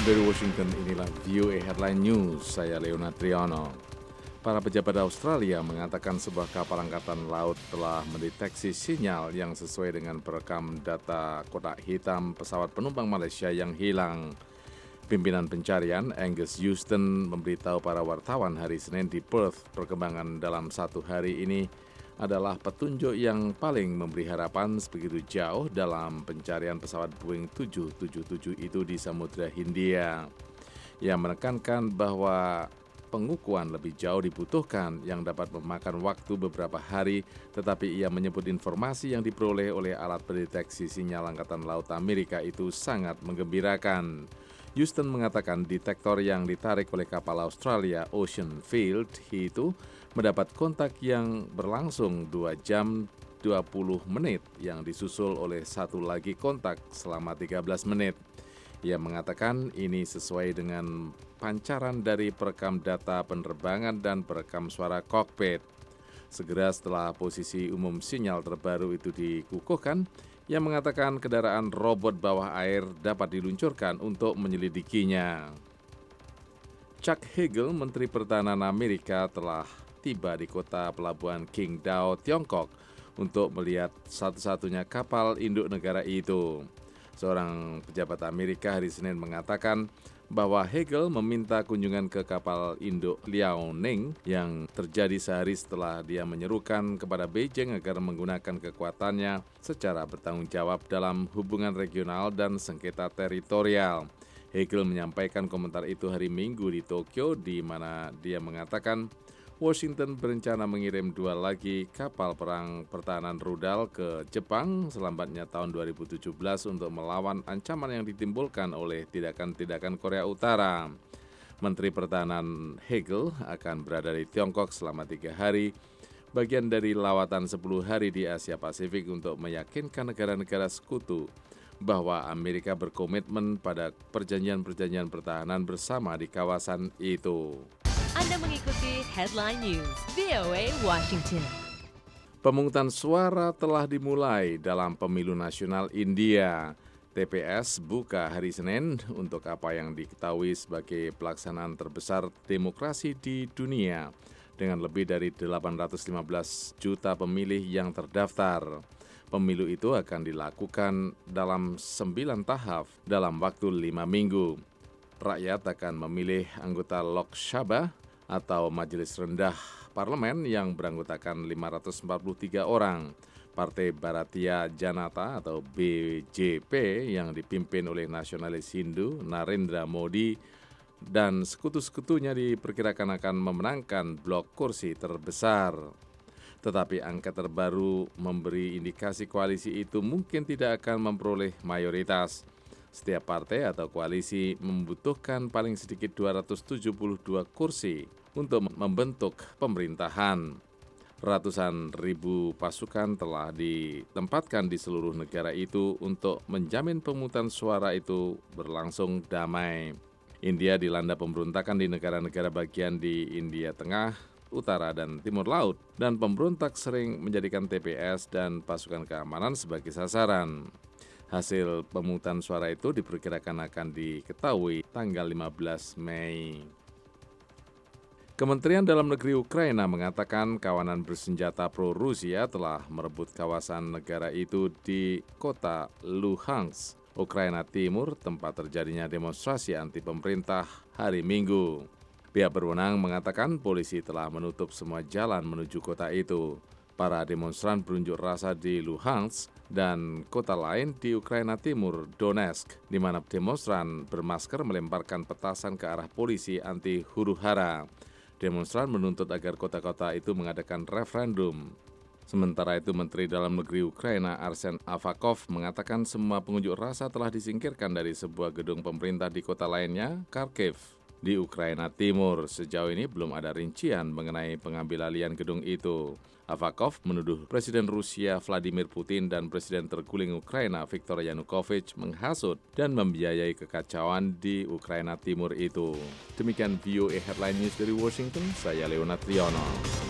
Dari Washington, inilah VOA Headline News, saya Leonard Triano. Para pejabat Australia mengatakan sebuah kapal angkatan laut telah mendeteksi sinyal yang sesuai dengan perekam data kotak hitam pesawat penumpang Malaysia yang hilang. Pimpinan pencarian Angus Houston memberitahu para wartawan hari Senin di Perth, perkembangan dalam satu hari ini adalah petunjuk yang paling memberi harapan sebegitu jauh dalam pencarian pesawat Boeing 777 itu di Samudra Hindia. Ia menekankan bahwa pengukuhan lebih jauh dibutuhkan yang dapat memakan waktu beberapa hari, tetapi ia menyebut informasi yang diperoleh oleh alat pendeteksi sinyal Angkatan Laut Amerika itu sangat menggembirakan. Houston mengatakan detektor yang ditarik oleh kapal Australia Ocean Field itu mendapat kontak yang berlangsung 2 jam 20 menit yang disusul oleh satu lagi kontak selama 13 menit. Ia mengatakan ini sesuai dengan pancaran dari perekam data penerbangan dan perekam suara kokpit. Segera setelah posisi umum sinyal terbaru itu dikukuhkan, ia mengatakan kendaraan robot bawah air dapat diluncurkan untuk menyelidikinya. Chuck Hagel, Menteri Pertahanan Amerika, telah tiba di kota pelabuhan Qingdao, Tiongkok untuk melihat satu-satunya kapal induk negara itu. Seorang pejabat Amerika hari Senin mengatakan bahwa Hagel meminta kunjungan ke kapal induk Liaoning yang terjadi sehari setelah dia menyerukan kepada Beijing agar menggunakan kekuatannya secara bertanggung jawab dalam hubungan regional dan sengketa teritorial. Hagel menyampaikan komentar itu hari Minggu di Tokyo, di mana dia mengatakan Washington berencana mengirim 2 lagi kapal perang pertahanan rudal ke Jepang selambatnya tahun 2017 untuk melawan ancaman yang ditimbulkan oleh tindakan-tindakan Korea Utara. Menteri Pertahanan Hagel akan berada di Tiongkok selama 3 hari, bagian dari lawatan 10 hari di Asia Pasifik untuk meyakinkan negara-negara sekutu bahwa Amerika berkomitmen pada perjanjian-perjanjian pertahanan bersama di kawasan itu. Anda mengikuti Headline News, VOA Washington. Pemungutan suara telah dimulai dalam pemilu nasional India. TPS buka hari Senin untuk apa yang diketahui sebagai pelaksanaan terbesar demokrasi di dunia dengan lebih dari 815 juta pemilih yang terdaftar. Pemilu itu akan dilakukan dalam 9 tahap dalam waktu 5 minggu. Rakyat akan memilih anggota Lok Sabha atau Majelis Rendah Parlemen yang beranggotakan 543 orang. Partai Bharatiya Janata atau BJP yang dipimpin oleh nasionalis Hindu Narendra Modi dan sekutu-sekutunya diperkirakan akan memenangkan blok kursi terbesar. Tetapi angka terbaru memberi indikasi koalisi itu mungkin tidak akan memperoleh mayoritas. Setiap partai atau koalisi membutuhkan paling sedikit 272 kursi untuk membentuk pemerintahan. Ratusan ribu pasukan telah ditempatkan di seluruh negara itu untuk menjamin pemungutan suara itu berlangsung damai. India dilanda pemberontakan di negara-negara bagian di India Tengah, Utara, dan Timur Laut, dan pemberontak sering menjadikan TPS dan pasukan keamanan sebagai sasaran. Hasil pemungutan suara itu diperkirakan akan diketahui tanggal 15 Mei. Kementerian Dalam Negeri Ukraina mengatakan kawanan bersenjata pro-Rusia telah merebut kawasan negara itu di kota Luhansk, Ukraina Timur, tempat terjadinya demonstrasi anti pemerintah hari Minggu. Pihak berwenang mengatakan polisi telah menutup semua jalan menuju kota itu. Para demonstran berunjuk rasa di Luhansk dan kota lain di Ukraina Timur, Donetsk, di mana demonstran bermasker melemparkan petasan ke arah polisi anti huru-hara. Demonstran menuntut agar kota-kota itu mengadakan referendum. Sementara itu, Menteri Dalam Negeri Ukraina Arsen Avakov mengatakan semua pengunjuk rasa telah disingkirkan dari sebuah gedung pemerintah di kota lainnya, Kharkiv, di Ukraina Timur. Sejauh ini belum ada rincian mengenai pengambil alihan gedung itu. Avakov menuduh Presiden Rusia Vladimir Putin dan Presiden terguling Ukraina Viktor Yanukovych menghasut dan membiayai kekacauan di Ukraina Timur itu. Demikian VOA Headline News dari Washington, saya Leonard Triano.